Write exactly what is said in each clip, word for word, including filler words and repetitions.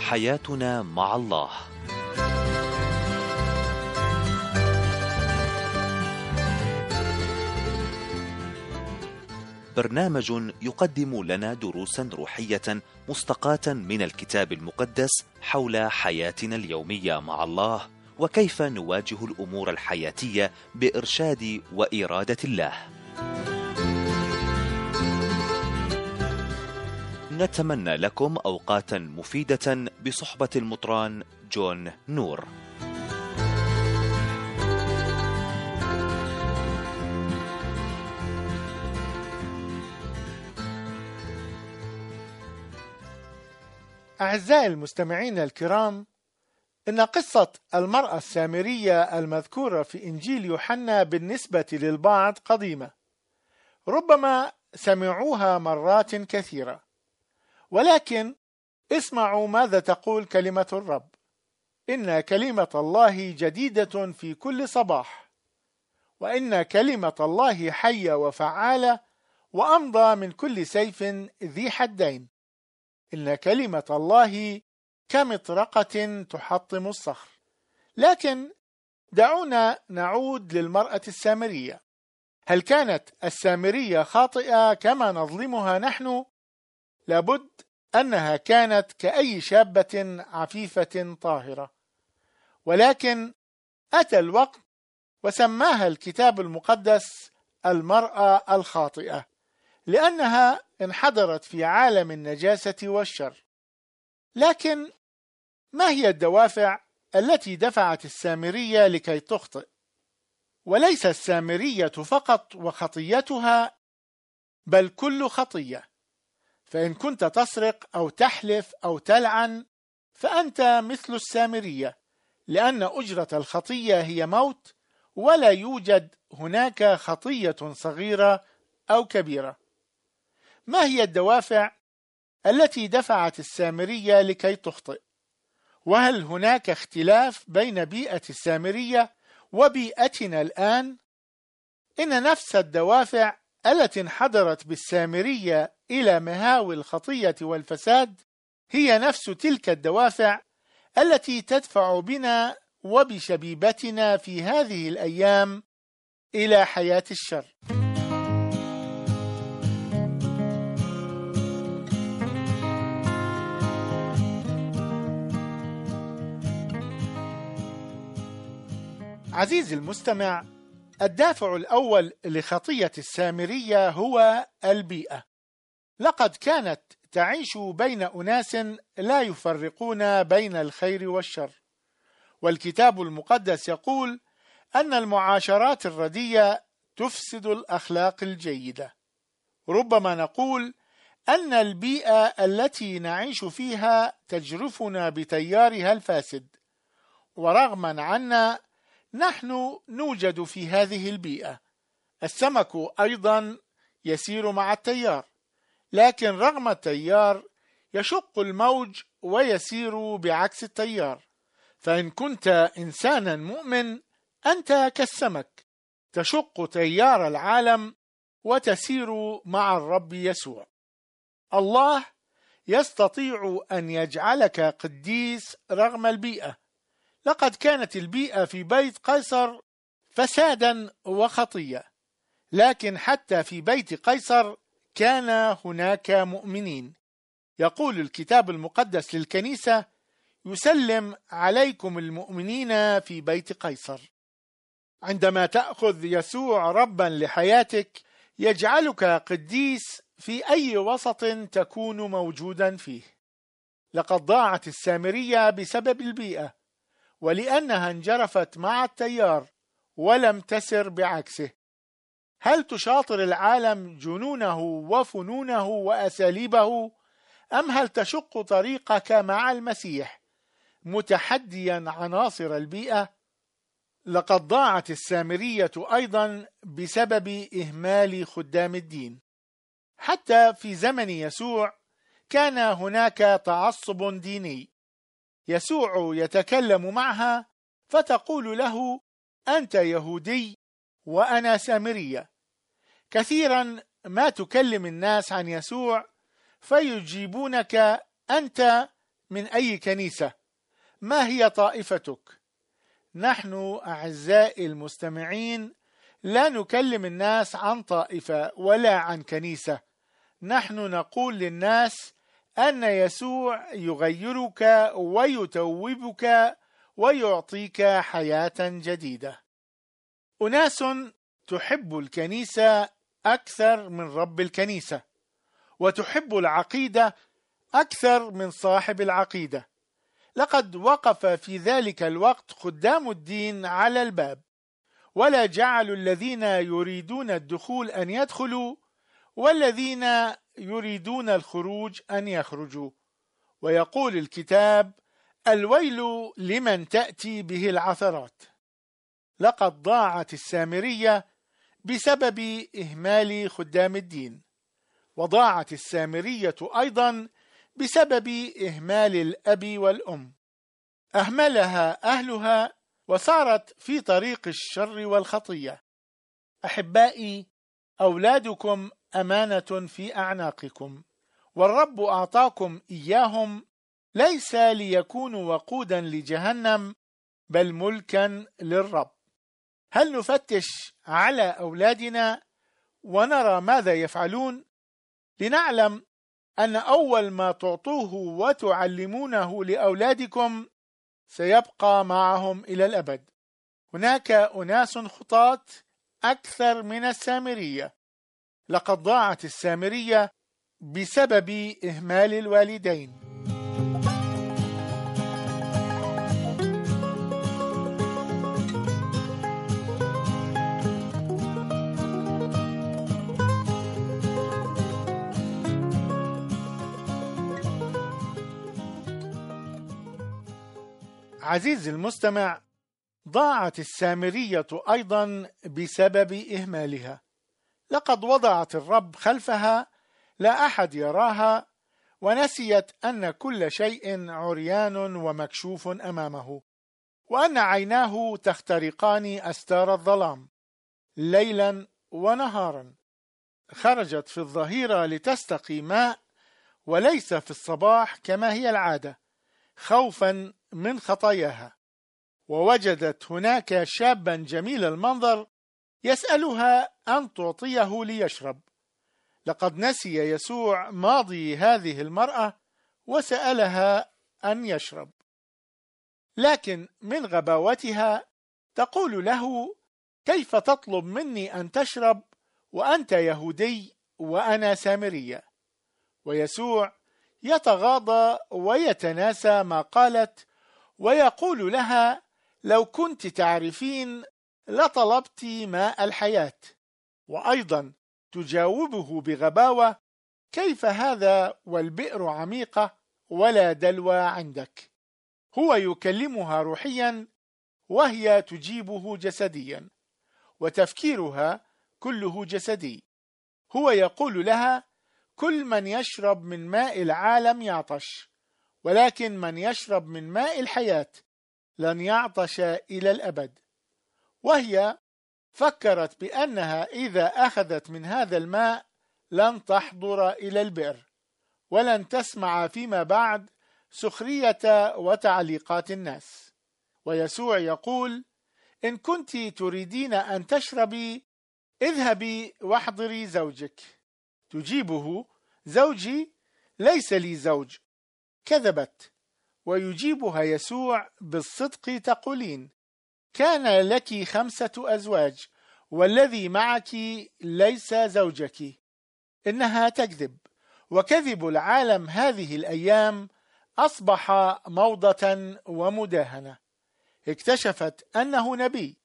حياتنا مع الله. برنامج يقدم لنا دروسا روحية مستقاة من الكتاب المقدس حول حياتنا اليومية مع الله، وكيف نواجه الأمور الحياتية بإرشاد وإرادة الله. نتمنى لكم أوقاتا مفيدة بصحبة المطران جون نور. أعزائي المستمعين الكرام، إن قصة المرأة السامرية المذكورة في إنجيل يوحنا بالنسبة للبعض قديمة، ربما سمعوها مرات كثيرة، ولكن اسمعوا ماذا تقول كلمة الرب: إن كلمة الله جديدة في كل صباح، وإن كلمة الله حية وفعالة وأمضى من كل سيف ذي حدين، إن كلمة الله كمطرقة تحطم الصخر. لكن دعونا نعود للمرأة السامرية. هل كانت السامرية خاطئة كما نظلمها نحن؟ لابد أنها كانت كأي شابة عفيفة طاهرة، ولكن أتى الوقت وسماها الكتاب المقدس المرأة الخاطئة، لأنها انحدرت في عالم النجاسة والشر. لكن ما هي الدوافع التي دفعت السامرية لكي تخطئ؟ وليس السامرية فقط وخطيتها، بل كل خطية. فإن كنت تسرق أو تحلف أو تلعن فأنت مثل السامرية، لأن أجرة الخطية هي موت، ولا يوجد هناك خطية صغيرة أو كبيرة. ما هي الدوافع التي دفعت السامرية لكي تخطئ؟ وهل هناك اختلاف بين بيئة السامرية وبيئتنا الآن؟ إن نفس الدوافع التي انحدرت بالسامرية إلى مهاوي الخطية والفساد هي نفس تلك الدوافع التي تدفع بنا وبشبيبتنا في هذه الأيام إلى حياة الشر. عزيزي المستمع، الدافع الأول لخطية السامرية هو البيئة. لقد كانت تعيش بين أناس لا يفرقون بين الخير والشر، والكتاب المقدس يقول أن المعاشرات الرديئة تفسد الأخلاق الجيدة. ربما نقول أن البيئة التي نعيش فيها تجرفنا بتيارها الفاسد، ورغما عنا نحن نوجد في هذه البيئة. السمك أيضا يسير مع التيار، لكن رغم التيار يشق الموج ويسير بعكس التيار. فإن كنت إنسانا مؤمن أنت كالسمك، تشق تيار العالم وتسير مع الرب يسوع. الله يستطيع أن يجعلك قديس رغم البيئة. لقد كانت البيئة في بيت قيصر فسادا وخطية، لكن حتى في بيت قيصر كان هناك مؤمنين. يقول الكتاب المقدس للكنيسة: يسلم عليكم المؤمنين في بيت قيصر. عندما تأخذ يسوع ربا لحياتك يجعلك قديس في أي وسط تكون موجودا فيه. لقد ضاعت السامرية بسبب البيئة، ولأنها انجرفت مع التيار ولم تسر بعكسه. هل تشاطر العالم جنونه وفنونه وأساليبه، أم هل تشق طريقك مع المسيح متحديا عناصر البيئة؟ لقد ضاعت السامرية أيضا بسبب إهمال خدام الدين. حتى في زمن يسوع كان هناك تعصب ديني. يسوع يتكلم معها فتقول له: أنت يهودي وأنا سامرية. كثيرا ما تكلم الناس عن يسوع فيجيبونك: أنت من أي كنيسة؟ ما هي طائفتك؟ نحن أعزائي المستمعين لا نكلم الناس عن طائفة ولا عن كنيسة، نحن نقول للناس أن يسوع يغيرك ويتوبك ويعطيك حياة جديدة. أناس تحب الكنيسة أكثر من رب الكنيسة، وتحب العقيدة أكثر من صاحب العقيدة. لقد وقف في ذلك الوقت خدام الدين على الباب، ولا جعلوا الذين يريدون الدخول أن يدخلوا والذين يريدون الخروج أن يخرجوا. ويقول الكتاب: الويل لمن تأتي به العثرات. لقد ضاعت السامرية بسبب إهمال خدام الدين، وضاعت السامرية أيضا بسبب إهمال الأب والأم. أهملها أهلها وصارت في طريق الشر والخطية. أحبائي، أولادكم أمانة في أعناقكم، والرب أعطاكم إياهم ليس ليكونوا وقودا لجهنم بل ملكا للرب. هل نفتش على أولادنا ونرى ماذا يفعلون؟ لنعلم أن أول ما تعطوه وتعلمونه لأولادكم سيبقى معهم إلى الأبد. هناك أناس خطاة أكثر من السامرية. لقد ضاعت السامرية بسبب إهمال الوالدين. عزيزي المستمع، ضاعت السامرية أيضا بسبب إهمالها. لقد وضعت الرب خلفها لا أحد يراها، ونسيت أن كل شيء عريان ومكشوف أمامه، وأن عيناه تخترقان أستار الظلام ليلا ونهارا. خرجت في الظهيرة لتستقي ماء وليس في الصباح كما هي العادة، خوفا من خطاياها. ووجدت هناك شابا جميل المنظر يسألها أن تعطيه ليشرب. لقد نسي يسوع ماضي هذه المرأة وسألها أن يشرب، لكن من غباوتها تقول له: كيف تطلب مني أن تشرب وأنت يهودي وأنا سامرية؟ ويسوع يتغاضى ويتناسى ما قالت، ويقول لها: لو كنت تعرفين لطلبت ماء الحياة. وأيضا تجاوبه بغباوة: كيف هذا والبئر عميقة ولا دلوى عندك؟ هو يكلمها روحيا وهي تجيبه جسديا، وتفكيرها كله جسدي. هو يقول لها: كل من يشرب من ماء العالم يعطش، ولكن من يشرب من ماء الحياة لن يعطش إلى الأبد. وهي فكرت بأنها إذا أخذت من هذا الماء لن تحضر إلى البئر، ولن تسمع فيما بعد سخرية وتعليقات الناس. ويسوع يقول: إن كنت تريدين أن تشربي اذهبي واحضري زوجك. تجيبه: زوجي؟ ليس لي زوج. كذبت. ويجيبها يسوع بالصدق تقولين: كان لك خمسة أزواج والذي معك ليس زوجك. إنها تكذب، وكذب العالم هذه الأيام أصبح موضة ومداهنة. اكتشفت أنه نبي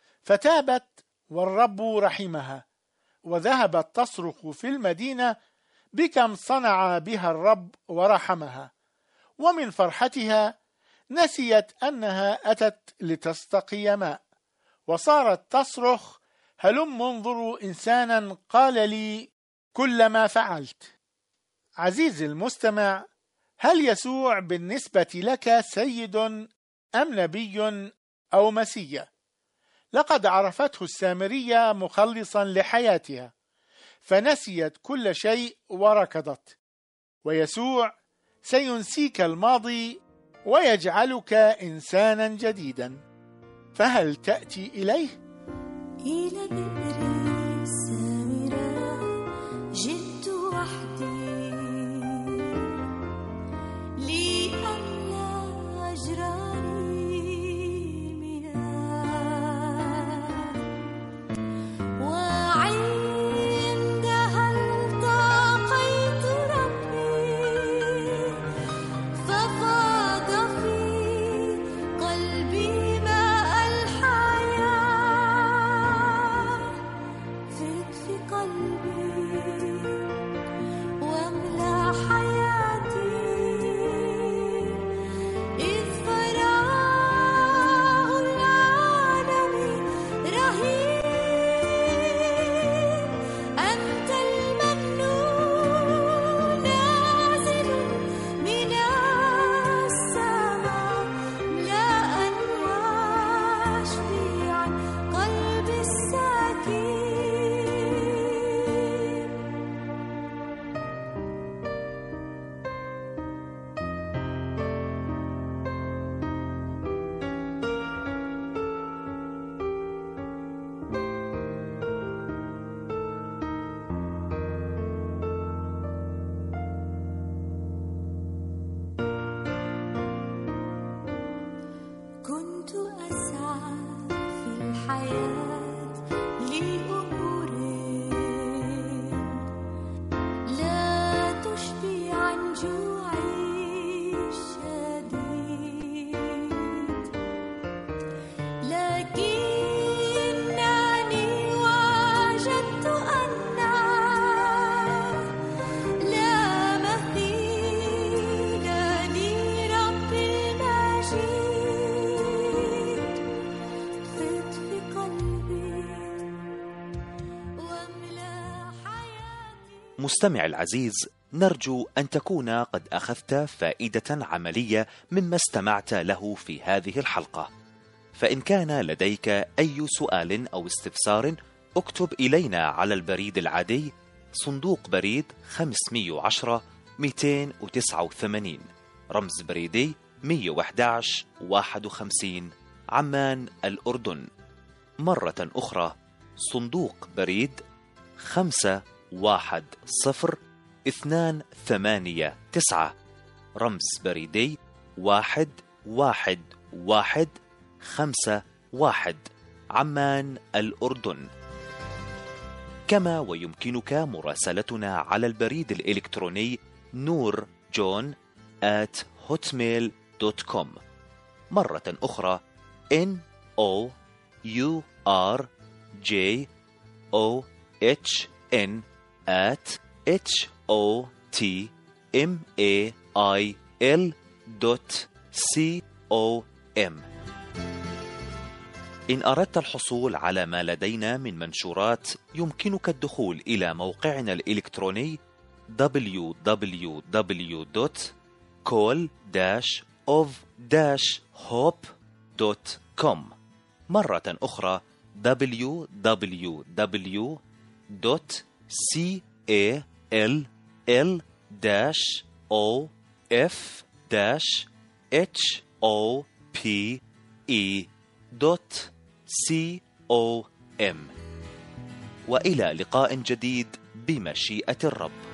فتابت، والرب رحمها، وذهبت تصرخ في المدينة بكم صنع بها الرب ورحمها. ومن فرحتها نسيت أنها أتت لتستقي ماء، وصارت تصرخ: هلم انظروا إنسانا قال لي كل ما فعلت. عزيزي المستمع، هل يسوع بالنسبة لك سيد أم نبي أو مسيا؟ لقد عرفته السامرية مخلصا لحياتها، فنسيت كل شيء وركضت، ويسوع سينسيك الماضي ويجعلك إنسانا جديدا. فهل تأتي إليه؟ إلى بئر السامرة جئت وحدي لئلا أجراني المياه، وعندها التقيت ربي ففاض في قلبي ماء الحياة. فت في قلبي واملأ حياتي، إذ فراغ العالم رهيب. أنت الممنون نازل من السماء، ملأ واشفيعا قلبي الساكين. كنت أسعى في الحياة لأمور لا تشبع عن جوعي الشديد، لكنني وجدت أن لا مثيل لرب المجيد. فت في قلبي واملأ حياتي. مستمع العزيز، نرجو أن تكون قد أخذت فائدة عملية مما استمعت له في هذه الحلقة. فإن كان لديك أي سؤال أو استفسار اكتب إلينا على البريد العادي صندوق بريد خمسمئة وعشرة مئتين وتسعة وثمانين، رمز بريدي مئة وأحد عشر واحد وخمسين، عمان الأردن. مرة أخرى صندوق بريد خمسة واحد صفر اثنان ثمانية تسعة، رمز بريدي واحد واحد واحد خمسة واحد، عمان الأردن. كما ويمكنك مراسلتنا على البريد الإلكتروني نور جون آت هوتميل دوت كوم. مرة أخرى N O U R J O H N at H O T M A I L دوت C O M. إن أردت الحصول على ما لدينا من منشورات يمكنك الدخول إلى موقعنا الإلكتروني دبليو دبليو دبليو دوت كول داش أوف داش هوب دوت كوم. مرة أخرى دبليو دبليو دبليو دوت كول داش أو إف داش إتش أو بي إي دوت سي أو إم. وإلى لقاء جديد بمشيئة الرب.